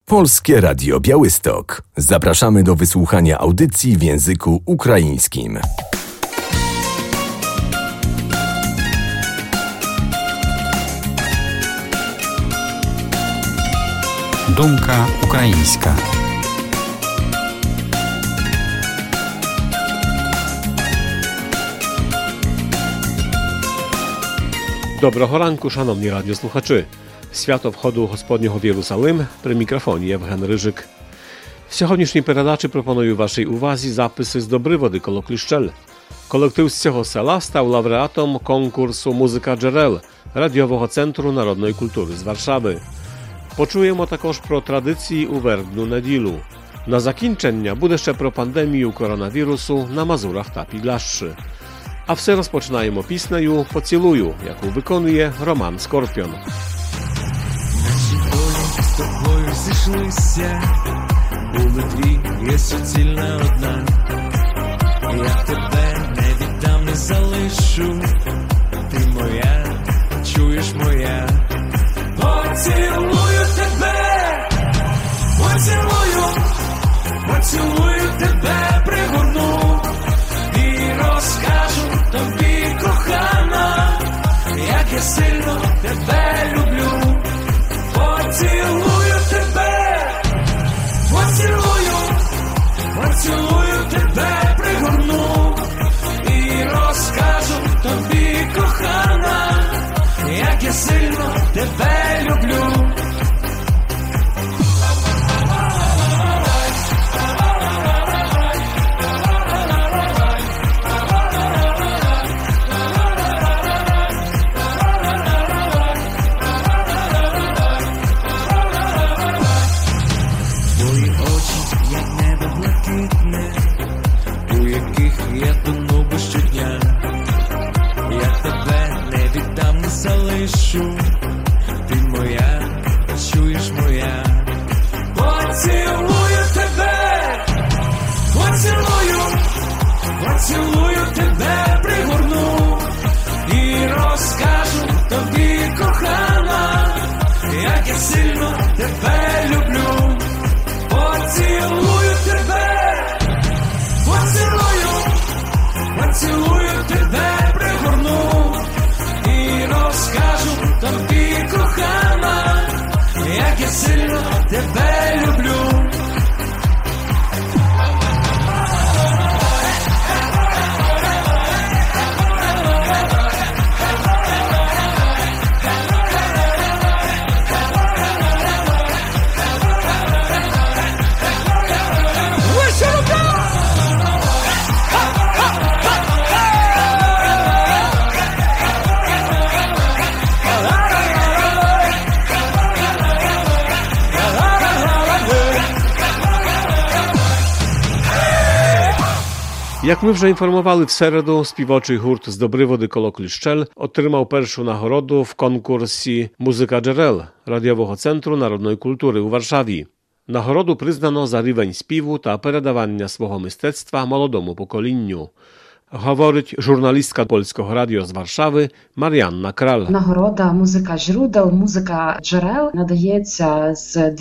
Polskie Radio Białystok. Zapraszamy do wysłuchania audycji w języku ukraińskim. Думка українська. Доброго ранку, шановні радіослухачі. Свято входу Господнього в Єрусалим, при мікрофоні Євген Рижик. В сьогоднішній передачі пропоную вашій увазі записи з Добриводи коло Кліщель. Колектив з цього села став лауреатом конкурсу «Музика джерел» Радіового центру народної культури з Варшави. Почуємо також про традиції у Вербну неділю. На закінчення буде ще про пандемію коронавірусу на Мазурах та Підляшши. А все розпочинаємо піснею «Поцілую», яку виконує Роман Скорпіон. Наші долі з тобою зійшлися, були дві, є суцільна одна. Я тебе не віддам, не залишу, ти моя, чуєш моя. Поцілую тебе, поцілую тебе, пригорну і розкажу тобі, кохана, як я сильно тебе люблю. Поцілую тебе, поцілую тебе, пригорну і розкажу тобі, кохана, як я сильно тебе люблю. Залишу, ти моя, чуєш моя. Поцілую тебе, поцілую тебе, пригорну і розкажу тобі, кохана, як я сильно тебе люблю. Поцілую тебе, поцілую тебе, пригорну і розкажу тобі, кохана, як я сильно тебе люблю. Як ми вже інформували в середу, співочий гурт з Добриводи коло Кліщель отримав першу нагороду в конкурсі «Музика джерел» Радіового центру народної культури у Варшаві. Нагороду признано за рівень співу та передавання свого мистецтва молодому поколінню. Говорить журналістка Польського радіо з Варшави Мар'янна Краль. Нагорода «Музика źródeł», «Музика джерел» надається з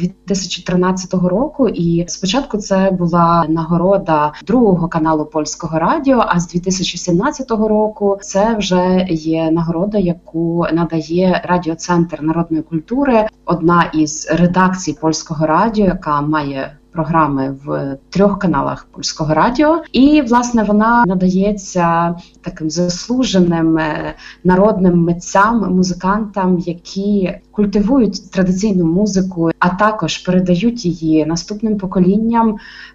2013 року, і спочатку це була нагорода другого каналу Польського радіо, а з 2017 року це вже є нагорода, яку надає Радіоцентр народної культури, одна із редакцій Польського радіо, яка має програми в 3 каналах Польського радіо. І, власне, вона надається таким заслуженим народним митцям, музикантам, які культивують традиційну музику, а також передають її наступним поколінням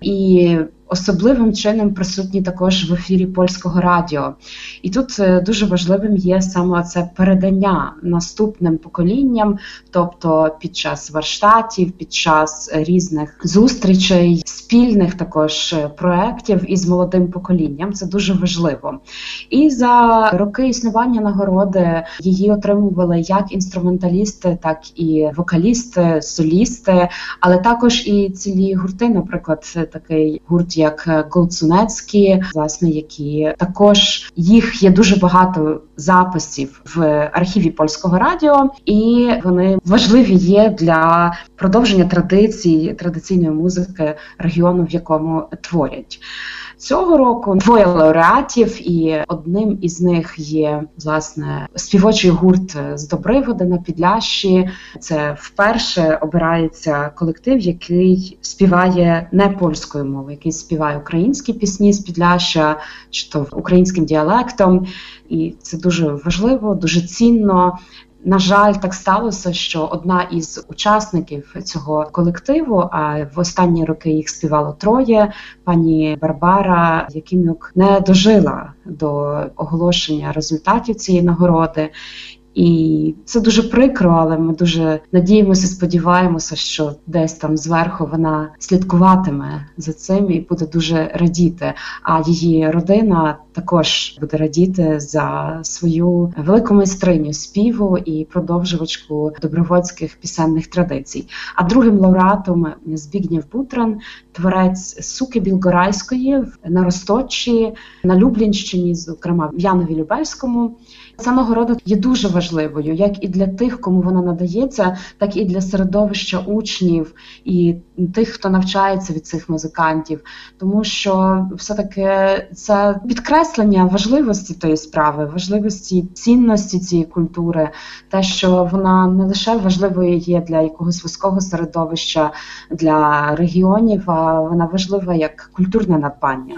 і особливим чином присутні також в ефірі Польського радіо. І тут дуже важливим є саме це передання наступним поколінням, тобто під час варштатів, під час різних зустрічей, спільних також проєктів із молодим поколінням. Це дуже важливо. І за роки існування нагороди її отримували як інструменталісти, так і вокалісти, солісти, але також і цілі гурти, наприклад, такий гурт як Голцунецькі, власне, які також, їх є дуже багато записів в архіві Польського радіо, і вони важливі є для продовження традиційної музики регіону, в якому творять. Цього року 2 лауреатів, і одним із них є, власне, співочий гурт з Добриводи на Підляшші. Це вперше обирається колектив, який співає не польською мовою, який співає українські пісні з Підляшшя, чи то українським діалектом. І це дуже важливо, дуже цінно. На жаль, так сталося, що одна із учасників цього колективу, а в останні роки їх співало 3, пані Барбара Якимюк, не дожила до оголошення результатів цієї нагороди. І це дуже прикро, але ми дуже надіємося, сподіваємося, що десь там зверху вона слідкуватиме за цим і буде дуже радіти. А її родина також буде радіти за свою велику майстриню співу і продовжувачку добровольських пісенних традицій. А другим лауреатом Збігнєв Бутран, творець Суки Білгорайської на Росточі, на Люблінщині, зокрема в Янові-Любельському. Ця нагорода є дуже важливою, як і для тих, кому вона надається, так і для середовища учнів і тих, хто навчається від цих музикантів. Тому що все-таки це підкреслення важливості тої справи, важливості цінності цієї культури, те, що вона не лише важливою є для якогось вузького середовища, для регіонів, а вона важлива як культурне надбання.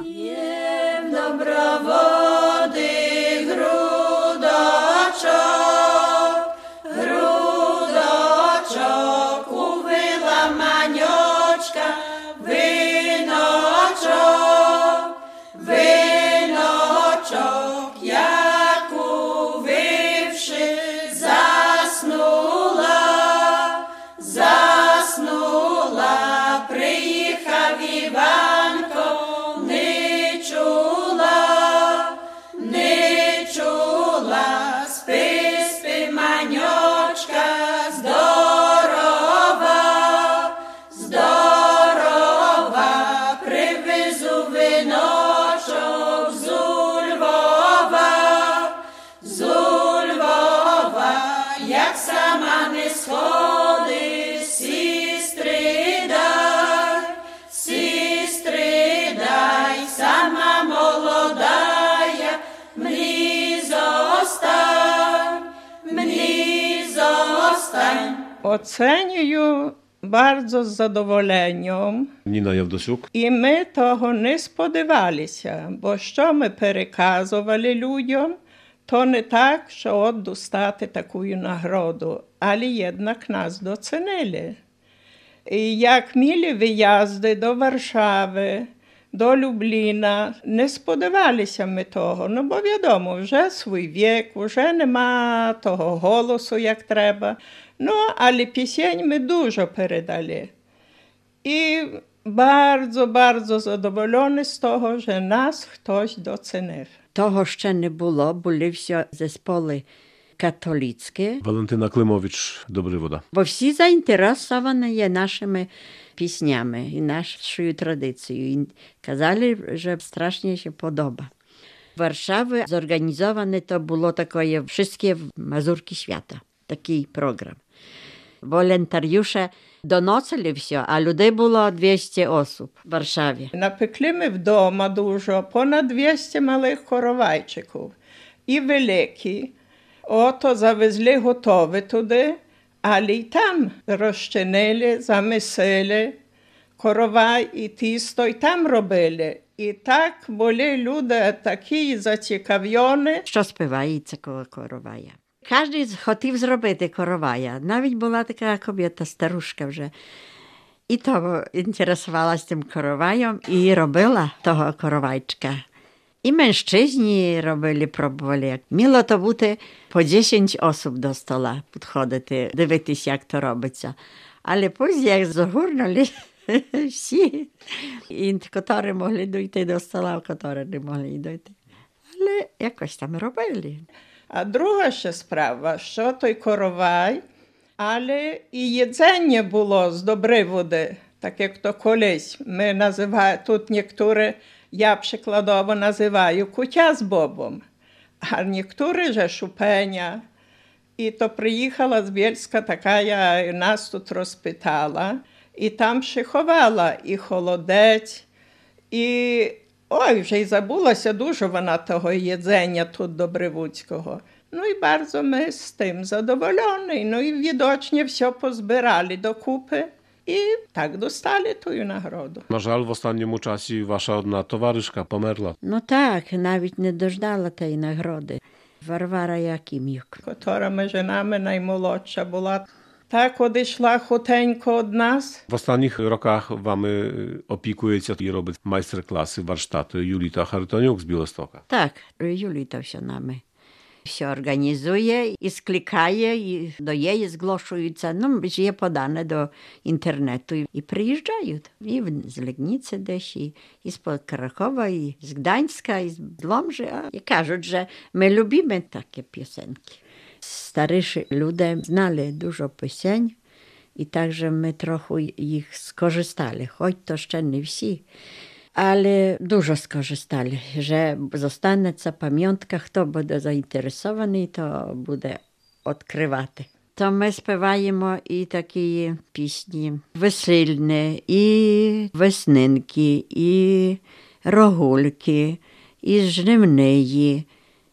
Оценюю bardzo з задоволенням. Ніна Євдосюк. І ми того не сподівалися, бо що ми переказували людям, то не так, що от достати таку нагороду, але jednak нас доцінили. І як мали виїзди до Варшави, до Любліна, не сподівалися ми того. Ну, бо відомо, вже свій вік, вже нема того голосу, як треба. Ну, але пісень ми дуже передали. І bardzo задоволені з того, що нас хтось доцінив. Того ще не було, були всі зесполи католицькі. Валентина Климович, Добривода. Бо всі заінтересовані є нашими піснями і нашою традицією. І казали, що страшно się podoba. W Warszawie zorganizowane to było takie wszystkie mazurki świata. Taki program. Wolontariusze donosili все, а людей було 200 осіб в Варшаві. Напекли ми вдома дуже, понад 200 малих коровайчиків. І великі. Ото завезли готові туди, але й там розчинили, замісили коровай і тісто, і там робили. І так були люди такі зацікавлені. Що співається коло коровая? Кожен хотів зробити коровая. Навіть була така кобєта, старушка вже. І то інтересувалася тим короваєм і робила того коровайчика. І мężczyźni робили, пробували. Міло то бути по 10 осіб до стола підходити, дивитися, як то робиться. Але потім, як загорнули всі, і котрі могли дійти до стола, котрі не могли дійти. Але якось там робили. А друга ще справа, що той коровай, але і їдзення було з Добриводи, так як то колись. Ми називаємо, тут niektóre, я przykładowo називаю кутя з бобом, а niektóre же шупеня І то приїхала з Бєльська, така нас тут розпитала. І там ще ховала і холодець, і... Ой, вже й забулася дуже вона того їдзення тут добривуцького. Ну і bardzo ми з тим задоволені. Ну і відочні все позбирали докупи. I tak dostali tę nagrodę. Na żal w ostatnim czasie wasza одна товаришка померла. Ну так, навіть не дождала тієї нагороди. Варвара Якимюк. Котра між нами наймолодша була. Так одійшла хутенько від нас. W ostatnich rokach wamy opiekujecie i robią majsterklasy, warsztaty Julita Charytoniuk z Białegostoka. Так, Юліта все нами. Все організує і скликає, і до її зголошуються. Ну, є подане до інтернету. І приїжджають. І з Легніці десь, і з-под Кракова, і з Гданська, і з Ломжі. І кажуть, що ми любимо такі пісеньки. Старіші люди знали дуже пісень, і також ми трохи їх скористали, хоч то ще не всі. Але дуже скористали, що зостанеться пам'ятка, хто буде заінтересований, то буде відкривати. То ми співаємо і такі пісні весільні, і веснинки, і рогульки, і жнивної,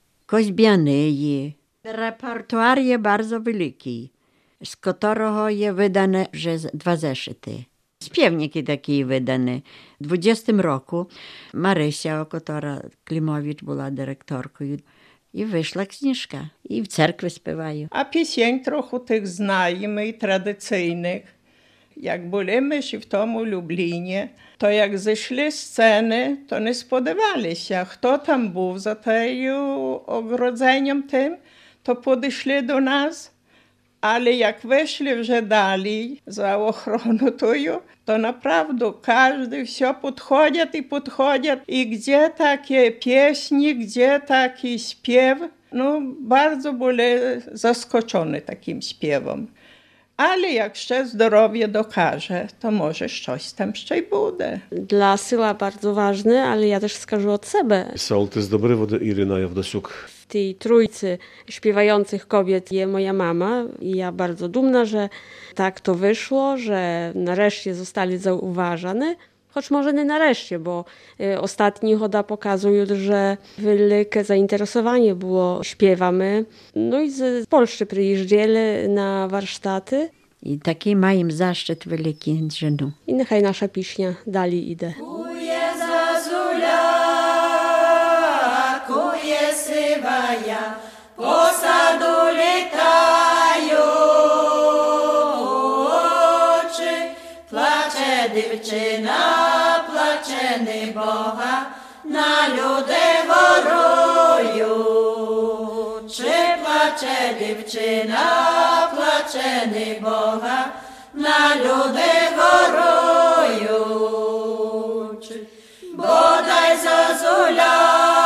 козьбяної. Репертуар є дуже великий, з якого є видане вже 2 зешити. Співники такі видані. У 20-му року Марися, яка Клімович була директоркою, і вийшла книжка, і в церкві співаю. А пісень трохи тих знаємо і традиційних. Як були ми ще в тому Любліні, то як зайшли з сцени, то не сподівалися, хто там був за тією огородzeniem тим, то підійшли до нас. Але як вийшли вже далі за охорону тою, то направду кожен все підходять. І де такі пісні, де такий спів. Ну, дуже були заскочені таким співом. Але як ще здоров'я докаже, to może щось там ще й буде. Dla Syla bardzo ważny, ale ja też wskażę od siebie. Sołtys Dobrywody Iryna Jawdosiuk. W tej trójcy śpiewających kobiet jest moja mama i ja bardzo dumna, że tak to wyszło, że nareszcie zostali zauważane. Choć może nie nareszcie, bo ostatni choda pokazują, że wielkie zainteresowanie było śpiewamy. No i z Polski przyjeżdżali na warsztaty. I taki mają zaszczyt wielki żenu. I niechaj nasza piśnia dali idę. Kuje zazula, kuje sywaja, po sadu litają oczy. Placze dівчина, placze Boga, na ludy горою. Чи плаче дівчина, плаче Boga, na ludy горою. Чи бодай зозуля,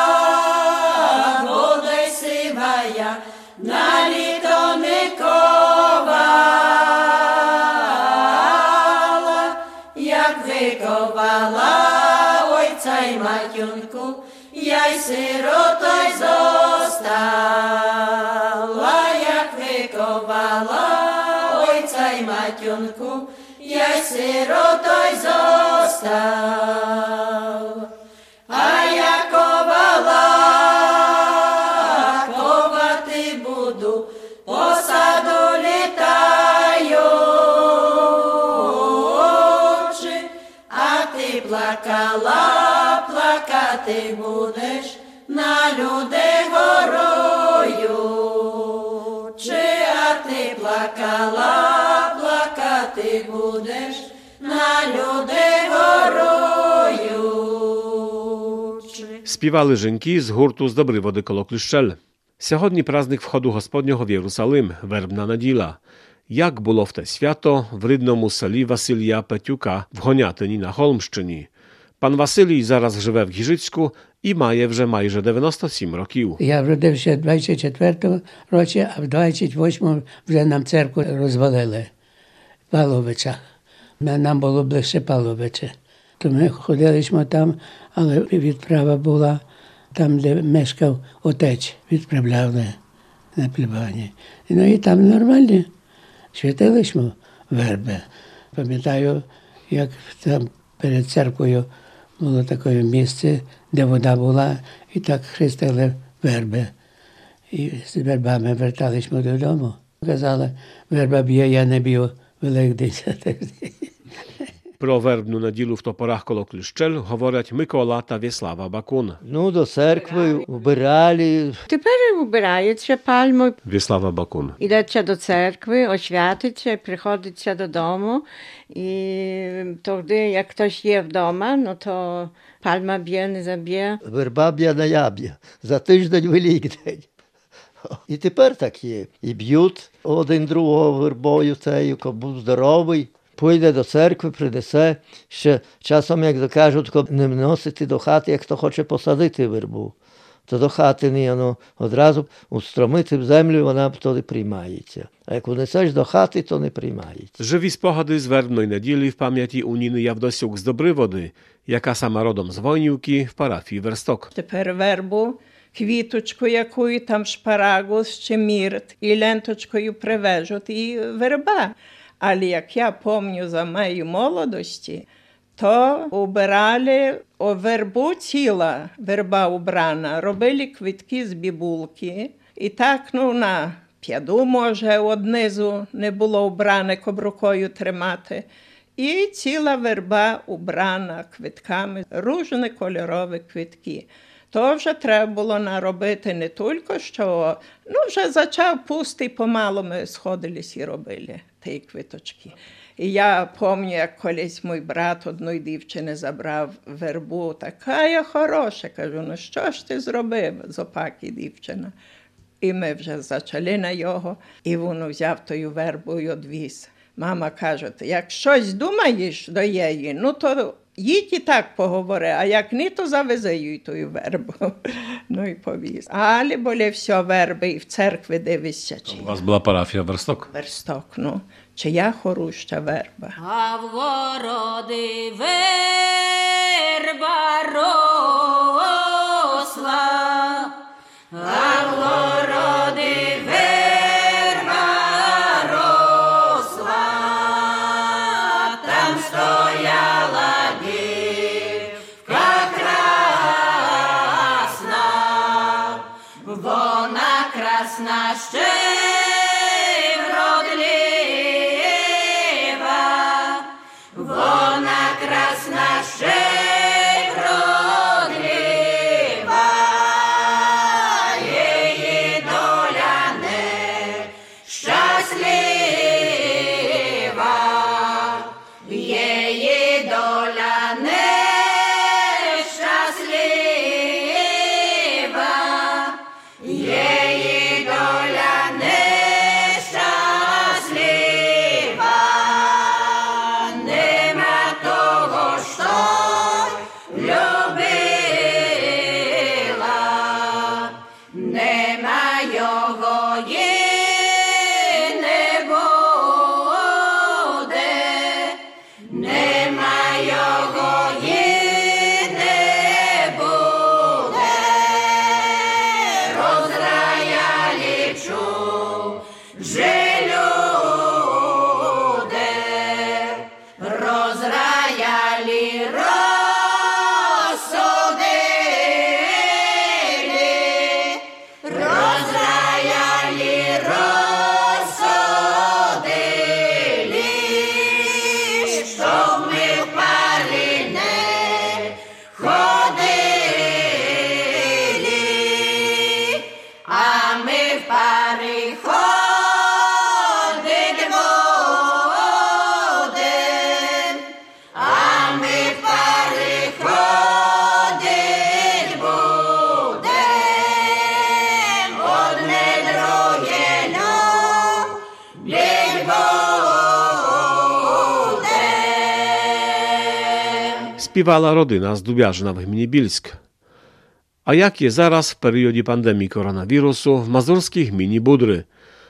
бодай сивая, на літо не ковала, як виковала ойця й матюнку, я й сиротой зостала, як виковала ойця й матюнку, я й сиротой зостала. А я ковала, ковати буду, по саду літаю очі, а ти плакала, плакати будеш на люди горою. Чи а ти плакала, плакати будеш на люди горою. Співали жінки з гурту з Добриводи коло Кліщель. Сьогодні праздник входу Господнього в Єрусалим, вербна неділя. Як було в те свято в рідному селі Василія Петюка в Гонятині на Холмщині. Пан Василій зараз живе в Гіжицьку і має вже майже 97 років. Я вродився в 24-му році, а в 28-му вже нам церкву розвалили в Павловичах. Нам було ближче Павловича. То ми ходили там, але відправа була там, де мешкав отець, відправляли на плебані. Ну і там нормальні святилищмо верби. Пам'ятаю, як там перед церквою було таке місце, де вода була, і так хрестили верби. І з вербами верталися додому. Казали, верба б'є, я не б'ю, Великдень. Про вербну неділю в топорах коло Кліщель говорять Микола та В'яслава Бакун. Ну, до церкви вбирали. Тепер вбирається пальму, В'яслава Бакун. йдеться до церкви, освятиться, приходиться додому. І тоді, як хтось є вдома, ну то пальма б'є, не заб'є. Верба б'є на яб'я. За тиждень Великдень. І тепер так є. І б'ють один другого вербою цією, хто був здоровий. Пойде до церкви, принесе. Ще часом, як докажуть, не вносити до хати, як хто хоче посадити вербу. То до хати не одразу устромити в землю, вона тоді приймається. А як внесеш до хати, то не приймається. Живі спогади з вербної неділі в пам'яті у Ніни Явдосюк з Добриводи, яка сама родом з Войнівки в парафії Версток. Тепер вербу, квіточку якою, там шпарагус чи мірт, і ленточкою привежуть, і верба. Але як я пам'ятаю за моєї молодості, то убирали вербу ціла, верба убрана, робили квітки з бібулки. І так, на п'яду, може, однизу не було убране, коб рукою тримати. І ціла верба убрана квітками, різні кольорові квітки. То вже треба було наробити не тільки, що, вже зачав пустий, помалу ми сходились і робили ті квіточки. І я пам'ятаю, як колись мій брат одної дівчини забрав вербу, така я хороша, кажу, що ж ти зробив, зопаки дівчина. І ми вже зачали на його, і він взяв тою вербу і одвіз. Мама каже, як щось думаєш до її, то їдь і так поговори, а як ні, то завези їй тою вербу. І повіз. Але були все верби і в церкві дивишся. У вас була парафія Версток? Версток, чи я хоруща верба. А в городи верба росла, а в городи верба росла, там стояла дівка красна, вона красна ще Співала родина з Дубяжина в гміні Більськ. А як є зараз в періоді пандемії коронавірусу в мазурській гміні Будри?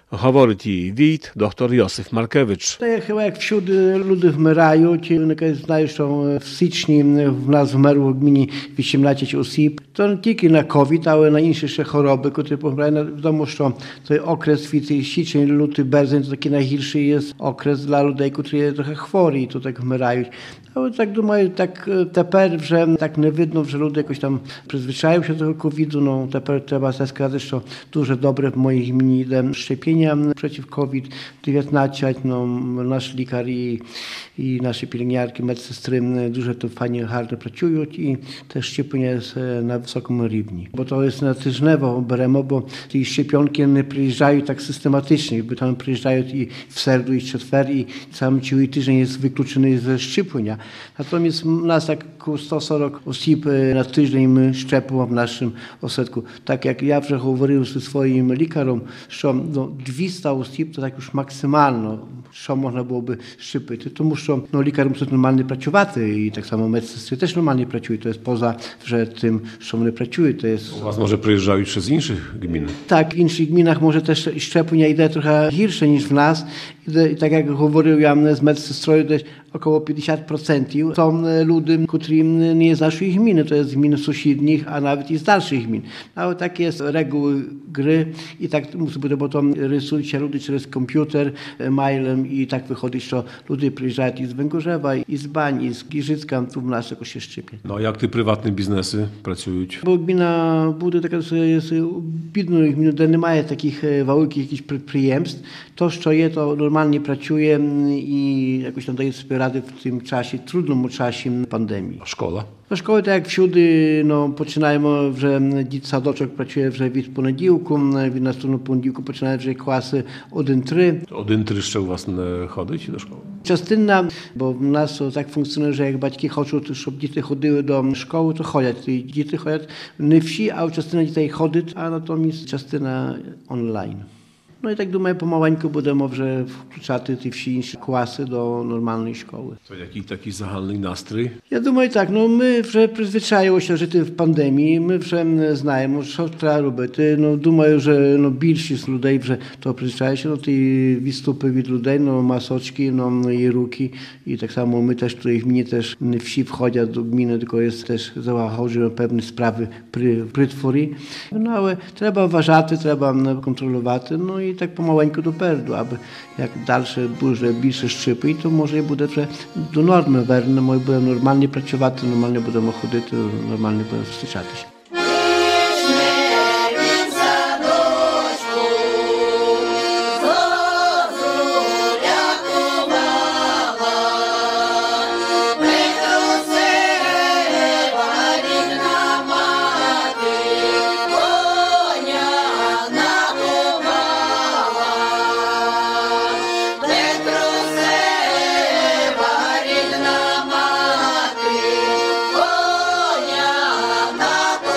Говорить її війт доктор Йосиф Маркевич. Та chyba jak wśród ludzi wmyrają, ci znają, że w styczniu w nas wmerło w gminie 18 osób. To nie tylko na COVID, ale na inne choroby, które pomierają. Wiadomo, że to okres styczeń, luty, berzeń to taki najgorszy jest okres dla ludzi, którzy trochę chorzy i to tak wmyrają. Ale tak думаю, tak teraz, że tak nie widno, że ludzie jakoś tam przyzwyczają się do tego COVID-u. No teraz trzeba сказати, że дуже dobre w mojej gminie idą szczepienia przeciw COVID-19. No, nasz lekarz i nasze pielęgniarki, medsestry dużo to fajnie, hardo pracują i te szczepienia jest na wysokim równi. Bo to jest na tyżniowo beremo, bo te szczepionki nie przyjeżdżają tak systematycznie, bo tam przyjeżdżają i w serdu, i w czwartek, i cały tydzień jest wykluczony ze szczepienia. Natomiast nas tak około 140 osób na tydzień my szczepią w naszym ośrodku. Tak jak ja вже говорив ze swoim lekarzem, że 200 osób to tak już maksymalnie, що можна було би щепити. Тому що лікар мусить нормально працювати, і так само медсестри теж нормально працюють. То jest poza вже тим, що вони працюють. To jest... U was może przyjeżdżają ще з інших gmin? Tak, w innych gminach może też szczepienia idzie trochę gorsze niż w nas. I tak jak говорив я z медсестрою, десь około 50% są ludzie, którzy nie z naszej gminy, to jest z gmin sąsiednich, a nawet i z dalszych gmin. Ale takie jest reguły gry i tak musi być, bo to rysują się ludzie przez komputer, mailem i tak wychodzi, że ludzie przyjeżdżają i z Węgorzewa, i z Bań, i z Giżycka, tu w nas jakoś się szczepie. No jak te prywatne biznesy pracują? Bo gmina Budy taka jest biedną gminą, gdzie nie ma takich wielkich jakichś przedsiębiorstw. To, co je, to normalnie pracuje i jakoś tam daje sobie radę w tym czasie, trudnym czasie pandemii. A szkoła? No szkoły tak jak wszędzie, no poczynajmy, że sadoczek pracuje że w poniedziałku, w następnym poniedziałku poczynają, że klasy 1-3. 1-3 jeszcze u was nie chodzić do szkoły? Частина, бо в нас так функціонує, що як батьки хочуть, щоб діти ходили до школи, то ходять. І діти ходять не всі, а частина дітей ходить, а натомість частина онлайн. No i tak думаю, pomaleńku będziemy вже включати ті всі інші класи до нормальної школи. To jaki taki zahalny nastrój? Ja думаю так, no my вже призвичаїлися жити в пандемії, ми вже знаємо, що треба робити. No думаю, że no більшість людей вже то призвичаїться, no ті відступи від людей, no maseczki, no i ruki i tak samo my też tutaj w gminie też nie wsi wchodzą do gminy, tylko jest też zachodzą pewne sprawy prytwory. No ale trzeba uważać, trzeba kontrolować, no i tak pomaleńku do perdu, aby jak dalsze duże, bільше szczepy, to może буде вже до норми вернемо і будемо нормально працювати, нормально будемо ходити, нормально будемо зустрічатися. Коня на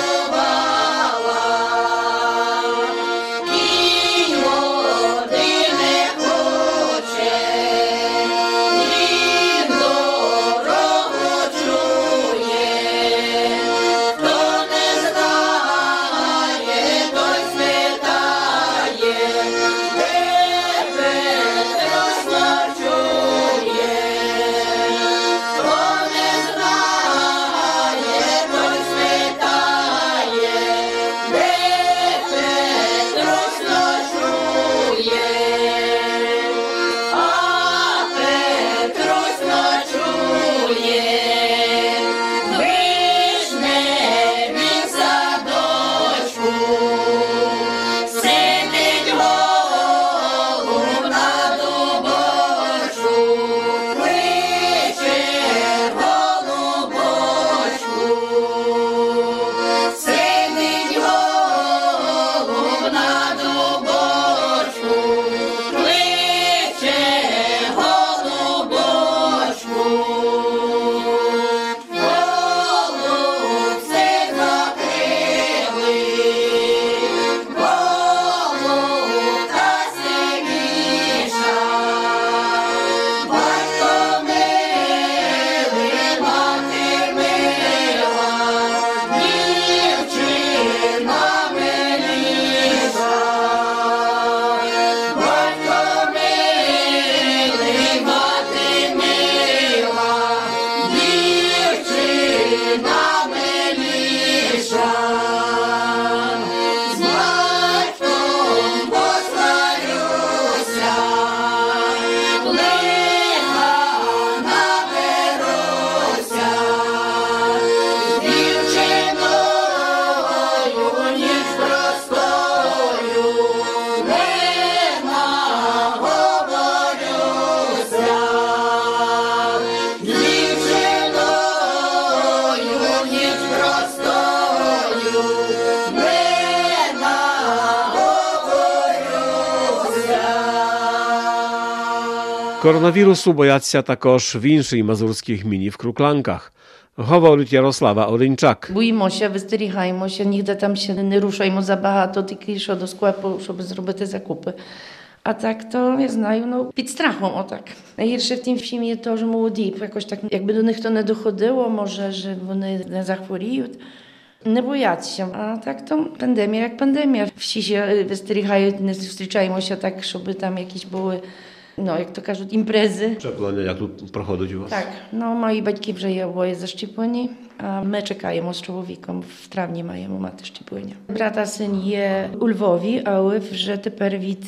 Коронавірусу бояться також в іншій мазурській гміні в Крукланках. Говорить Ярослава Оринчак. Боїмося, вистерігаємося, ніде там ще не рушаємо забагато, тільки що до склепу, щоб зробити закупи. А так то, я знаю, під страхом отак. Найгірше в тім всім є то, що молоді, якось так, якби до них то не доходило, може, що вони не захворіють. Не бояться. А так то пандемія як пандемія. Всі ще вистерігають, не зустрічаємося так, щоб там якісь були, як то кажуть, імпрези. Щеплення, як тут проходить у вас? Так, мої батьки вже є обоє защеплені, а ми чекаємо з чоловіком. В травні маємо мати щеплення. Брата син є у Львові, але вже тепер від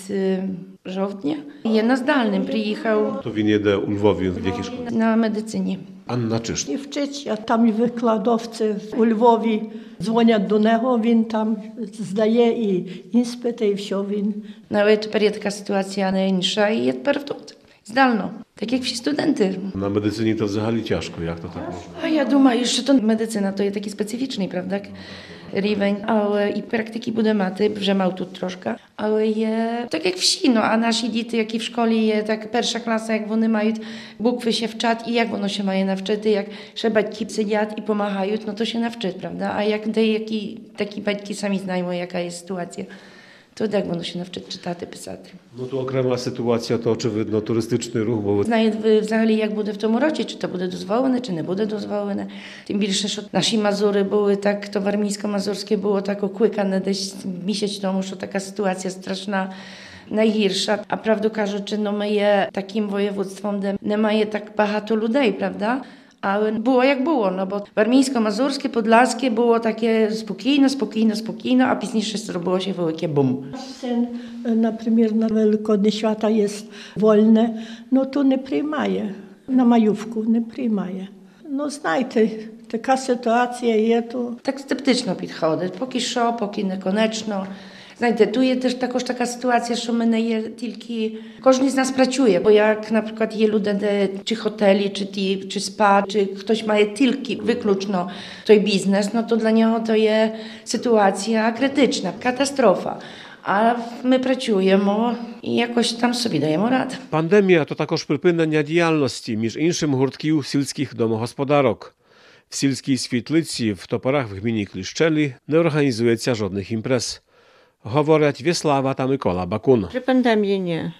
жовтня є на Здальним, приїхав. То він їде у Львові, в якій школі? На медицині. Anna Czysz. І вчить, а там викладовці у Львові дзвонять до нього, він там здає і іспити, і все він. Але тепер є така ситуація не інша, і є тепер тут. Здально, так як всі студенти. На медицині то взагалі тяжко, як то так можна? А я думаю, що то медицина то є такий специфічний, правда, рівень, але і практики буде мати, вже мав тут трошки, але є так як всі, а наші діти, які в школі є, так перша класа, як вони мають букви się вчать і як воно się має навчити, як ще батьки сидять і допомагають, то się навчить, правда, а як деякі такі батьки самі знаємо, яка є ситуація. То як воно się навчить читати, писати? Tu окрема ситуація, то очевидно туристичний рух, бо Знаєте взагалі, як буде в тому році, чи то буде дозволене, чи не буде дозволене. Тим більше, що наші Мазури були так, то Warmińsko-Mazurskie було так окликане десь місяць тому, що така ситуація страшна, найгірша. А правду кажучи, ми є таким województwem, де немає так багато людей, правда? Але було як було, бо Warmińsko-Mazurskie, Podlaskie було таке спокійно, а пізніше зробило się велике бум. Син, наприклад, на Великодні свята є вольне, то не приймає, на майówку не приймає. Знаєте, така ситуація є, то... Так скептично підходить, поки не конечно. Знаєте, tu є теж також така ситуація, що ми не є тільки... Кожен з нас працює, бо як, наприклад, є люди, де чи готелі, чи спа, чи хтось має тільки виключно той бізнес, то для нього то є ситуація критична, катастрофа. А ми працюємо і якось там собі даємо раду. Pandemia to також припинення діяльності, між іншим гуртків сільських домогосподарок. В сільській світлиці в Топорах в гміні Кліщелі не організується жодних імпрез. Говорять Wiesława та Микола Бакун. При пандемії ні.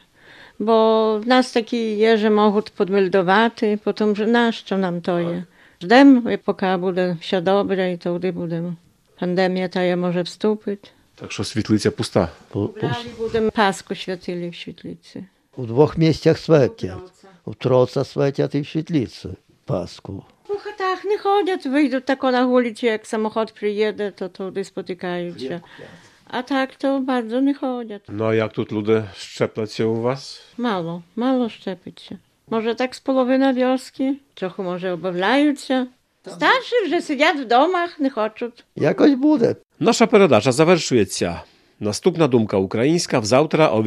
Бо в нас такі є, що можуть подмельдувати, потім що нащо нам то є. Ждемо, поки буде все добре, і тоді будемо. Пандемія та є може вступити. Так що світлиця пуста. Будемо Пасху святили в світлиці. У двох місцях святять. У Троца святять і в світлиці Пасху. У хатах не ходять, вийдуть тако на вулиці, як самохід приїде, то туди спотикаються. A tak to bardzo nie chodzą. No a jak tu ludzie szczepią się u was? Mało szczepić się. Może tak z połowy wioski, trochę może obawiają się. Starszy, że siedzą w domach, nie chcą. Jakoś буде. Наша передача завершується. Наступна думка українська взавтра о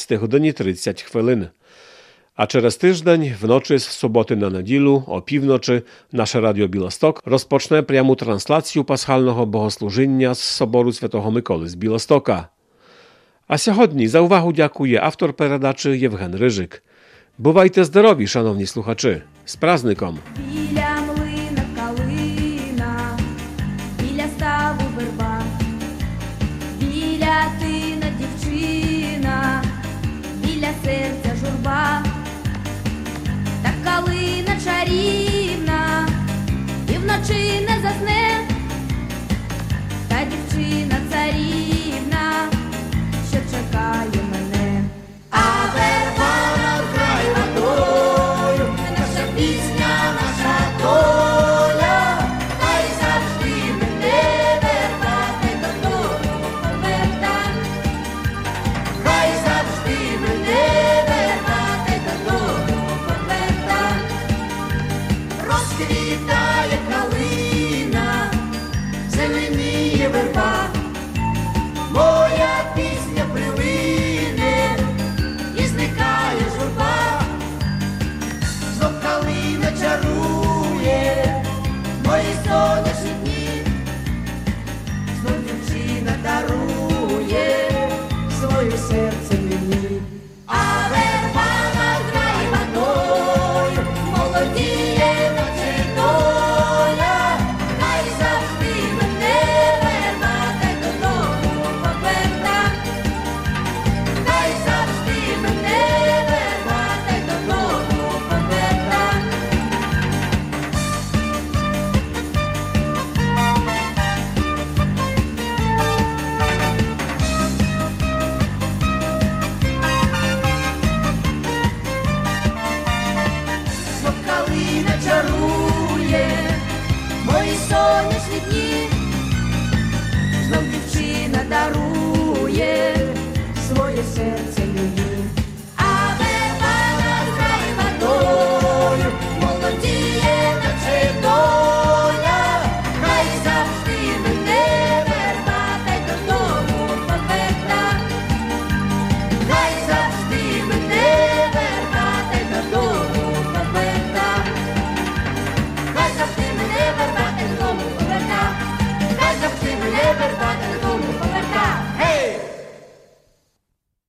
18:30. A через тиждень, вночі з суботи на неділю, о півночі, наше Радіо Білосток розпочне пряму трансляцію пасхального богослужіння з собору Святого Миколи з Білостока. А сьогодні за увагу дякує автор передачі Євген Рижик. Бувайте здорові, шановні слухачі! З праздником! Біля млина калина, біля ставу верба, біля тина дівчина, біля серця журба. Та калина чарівна, і вночі не засне, та дівчина царівна, що чекає мене. А верба над край водою, наша пісня, наша доля, хай завжди мене верба додому поверта, хай завжди мене верба додому поверта. сонячні дні, знов дівчина дарує своє серце.